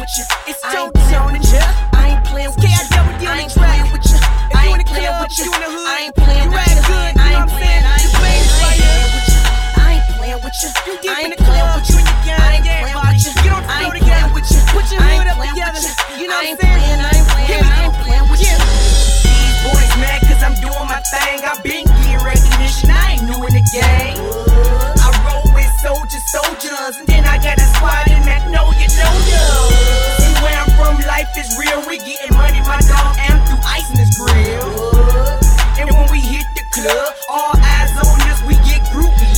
with you. It's JoJo on the jet. I ain't playing with you. I ain't playing with you. I ain't playing with you. I ain't playing with you. I ain't playing with you. I ain't playing with you. I ain't playing with you. I ain't playing with you. Get on the floor together with you. Put your hood up together. You know what I'm saying? I ain't playing with you. These boys mad cause I'm doing my thing. I been getting recognition. I ain't new in the game. I roll with soldiers, and then I got a squad in that know you. See where I'm from, life is real. We getting money, my dog am through ice in his grill. And when we hit the club, all eyes on us, we get groupie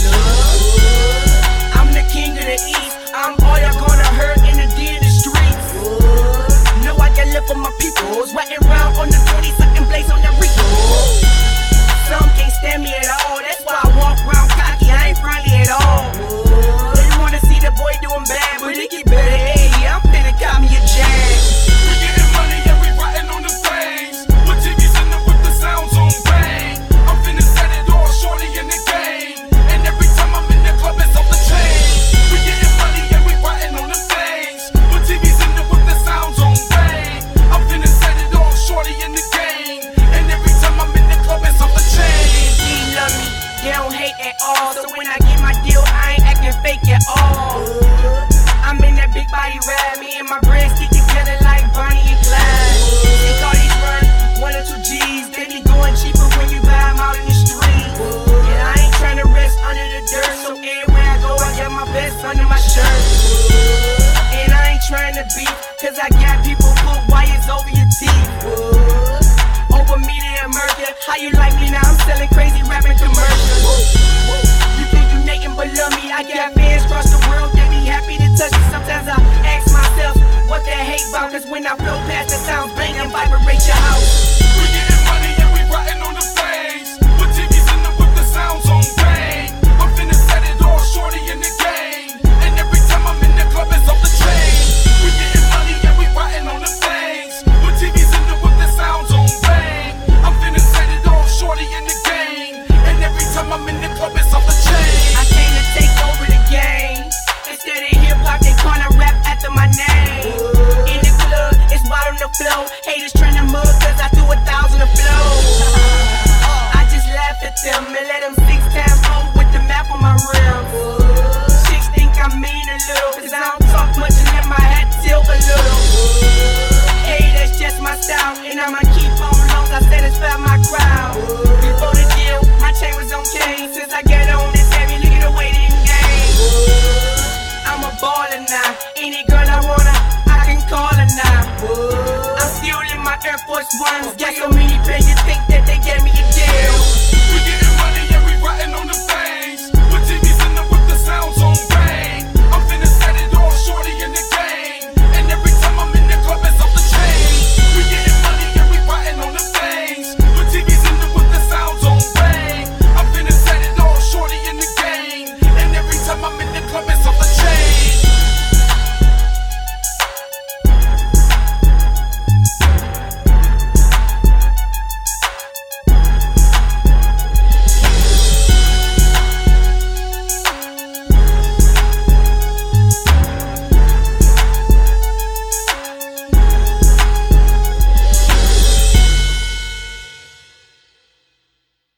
love. I'm the king of the east. I'm all y'all gonna hurt in the D in the streets. Know I got love for my peoples. Riding around on the 20-something blaze on the Rico. Some can't stand me at all. That's why I walk around cocky. I ain't friendly at all. They wanna see the boy doing bad, but it get better. Hey, I'm finna call me a jag. We getting money and we riding on the flames. With TVs in them with the sounds on bang. I'm finna set it all, shorty in the game. And every time I'm in the club, it's off the chain. We getting money and we riding on the flames. With TVs in them with the sounds on bang. I'm finna set it all, shorty in the game. And every time I'm in the club, it's off the chain. They love me, they don't hate at all. So when I get my deal, I ain't acting fake at all. I'm in that big body ride, me and my brand stick together like Bonnie and Clyde. They call these run 1 or 2 G's. They be going cheaper when you buy them out in the street. And I ain't tryna rest under the dirt, so everywhere I go, I got my best under my shirt. And I ain't tryna beef, cause I got people put wires over your teeth. Over media and murder, how you like me now? I'm selling crazy rapping commercials. You think you nothing but love me? I got fans across the world, they be happy to touch me. Sometimes I ask myself, what they hate about? Cause when I flow past the sounds bang and vibrate your house. We getting money and we riding on the flames. With TVs in them with the sounds on bang. I'm finna set it all, shorty in the game. And every time I'm in the club, it's off the chain. We getting money and we riding on the flames. With TVs in them with the sounds on bang. I'm finna set it all, shorty in the game. And every time I'm in the club, it's off the chain. I came to take over the game. Instead of hip-hop, they corner rap after my name. In the club, it's bottom the flow. Haters tryna mug cause I threw 1,000 a flow. I just laugh at them and let them 6 times over with the map on my rims. Chicks think I mean a little, cause I don't talk much and let my hat tilt a little. Hey, that's just my style, and I'ma keep on long as I satisfy my crowd. Before the deal, my chain was on cane. Since I got on this heavy, look at the way they game. I'm a baller now. Any girl I wanna, I can call her now. I'm still in my Air Force Ones. Got so many pairs, you think